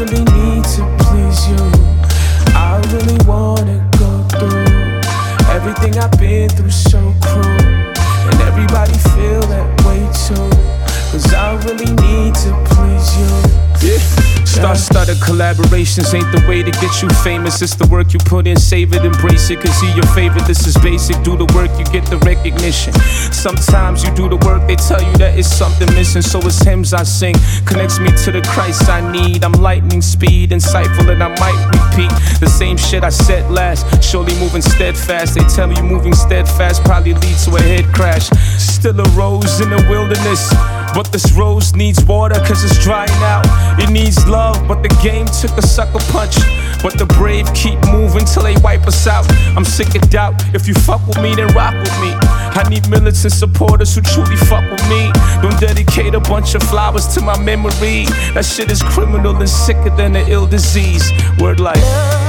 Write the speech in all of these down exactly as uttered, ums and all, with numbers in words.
really need to please you. I really wanna go through everything I've been through, so cruel. And everybody feel that way too, cause I really need to please you. Yeah. Star studded collaborations ain't the way to get you famous. It's the work you put in, save it, embrace it. Cause you're your favorite, this is basic. Do the work, you get the recognition. Sometimes you do the work, they tell you that it's something missing. So it's hymns I sing, connects me to the Christ I need. I'm lightning speed, insightful, and I might repeat the same shit I said last. Surely moving steadfast, they tell me moving steadfast probably leads to a head crash. Still a rose in the wilderness, but this rose needs water cause it's drying out. It needs love, but the game took a sucker punch. But the brave keep moving till they wipe us out. I'm sick of doubt, if you fuck with me then rock with me. I need militant supporters who truly fuck with me. Don't dedicate a bunch of flowers to my memory. That shit is criminal and sicker than an ill disease. Word life.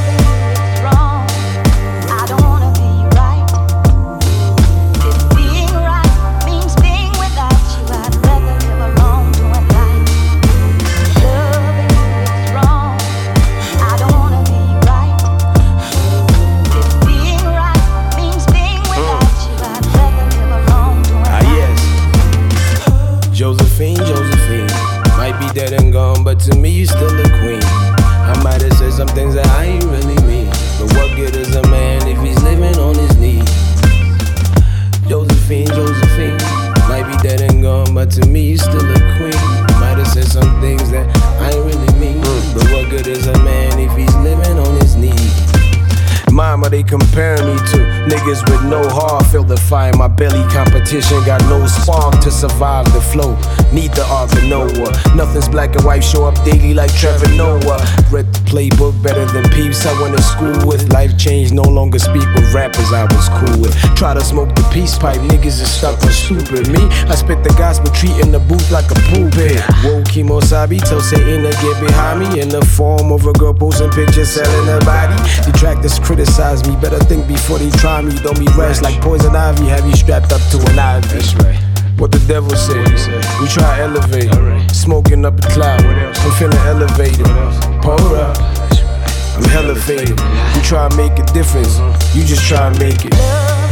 Josephine, Josephine, might be dead and gone, but to me you still a queen. I might have said some things that I ain't really mean, but what good is a man if he's living on his knees? Josephine, Josephine, might be dead and gone, but to me you still a queen. Might have said some things that I ain't really mean, but what good is a man if he's living on his knees? Mama, they compare me to niggas with no heart. Feel the fire in my belly, competition got no spark to survive the flow. Need the Ark of Noah. Nothing's black and white, show up daily like Trevor Noah. Read the playbook better than peeps I went to school with. Life changed, no longer speak with rappers I was cool with. Try to smoke the peace pipe, niggas is stuck on stupid. Me, I spit the gospel, treating the booth like a pulpit. Whoa, Kimosabi, tell Satan to get behind me. In the form of a girl posting pictures, selling her body. Detractors criticize me, better think before they try me. Don't be rash like poison ivy, have you strapped up to an ivy. That's right. What the devil say? We try to elevate, right. Smoking up a cloud. I'm feeling elevated. Pour up, I'm hella faded. We try to make a difference, you just try to make it.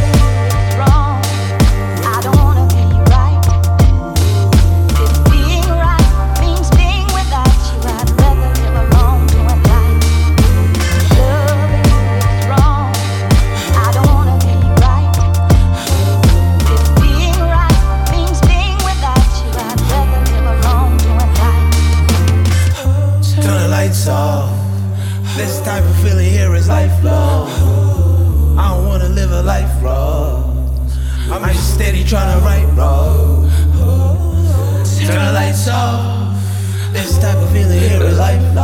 Off. This type of feeling here is lifelong. I don't wanna live a life raw. I'm just steady trying to right wrong. Turn the lights off. This type of feeling here is lifelong.